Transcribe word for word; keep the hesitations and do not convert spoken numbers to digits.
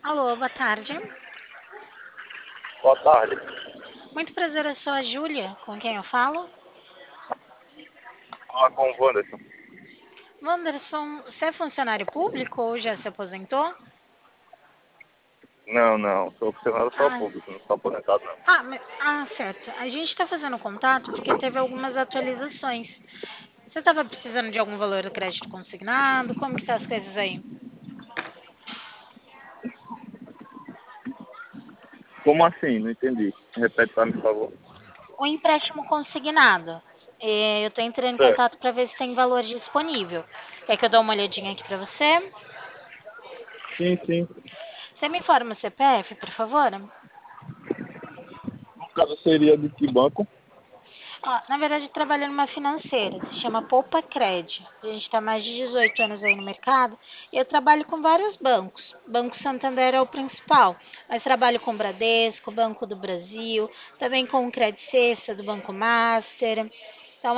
Alô, boa tarde. Boa tarde. Muito prazer, eu sou a Júlia, com quem eu falo. Fala com o Wanderson. Wanderson, você é funcionário público ou já se aposentou? Não, não, sou funcionário só Ah, público, não sou aposentado não. ah, mas- ah, certo. A gente está fazendo contato porque teve algumas atualizações. Você estava precisando de algum valor do crédito consignado? Como que tá as coisas aí? Como assim? Não entendi. Repete para mim, por favor. O empréstimo consignado. Eh, Eu estou entrando em Certo. contato para ver se tem valor disponível. Quer que eu dê uma olhadinha aqui para você? Sim, sim. Você me informa o C P F, por favor? No caso seria de que banco? Ó, na verdade, trabalho numa financeira, se chama Poupa Cred. A gente está mais de dezoito anos aí no mercado e eu trabalho com vários bancos. Banco Santander é o principal, mas trabalho com Bradesco, Banco do Brasil, também com o Credit Cessa do Banco Master.